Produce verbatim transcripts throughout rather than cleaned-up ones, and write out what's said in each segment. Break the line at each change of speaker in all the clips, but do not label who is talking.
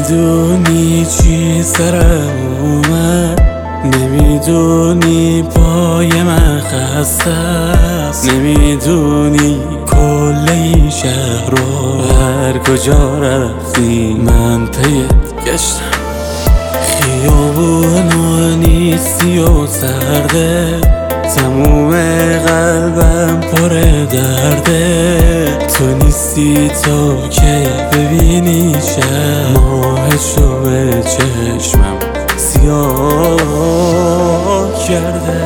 نمیدونی چی سرم اومد، نمیدونی پای من خسته است، نمیدونی کل این شهر رو هر کجا رفتی من پیت گشتم. خیابونو نیستی و سرده، تموم قلبم پر درده. تو نیستی تا که ببینی شب ماهشو به چشمم سیاه کرده.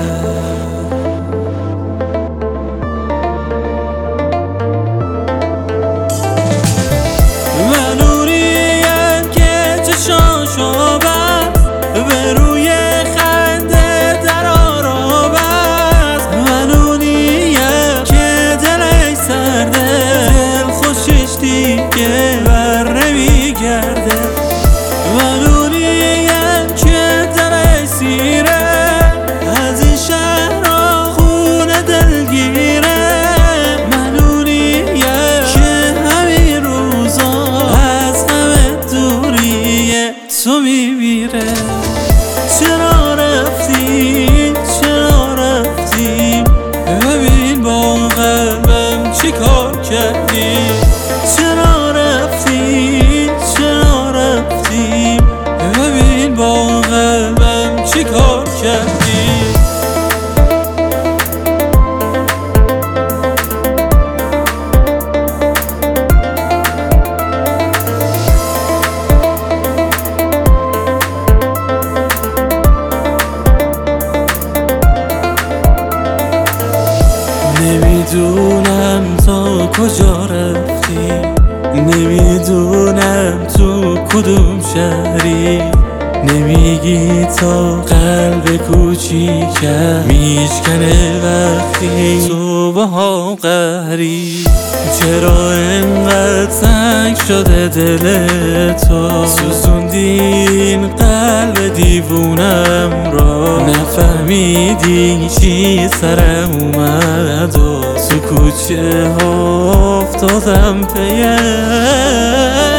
من اونیم که چشاشو بست به روی خنده در آرام است. من اونیم که دلش سرده، دل خوشش دیگه بر نمیگرده. من اونیم که دلش سیره، از این شهرها خونه دلگیره. من اونیم که همین روزا از همه دوریه تو میمیره. چرا رفتی چرا رفتی، ببین با قلبم چی کار کردی. چرا رفتی چرا رفتی، ببین با قلبم چی کار کردی. نمیدونم تا کجا رفتی، نمیدونم تو کدوم شهری. نمیگی تا قلب کوچیکم میشکنه وقتی تو با هم قهری. چرا انقدر تنگ شده دل تو، سوزوندین قلب دیوونم را. نفهمیدی چی سرم اومد و تو کوچه ها افتادم پیه.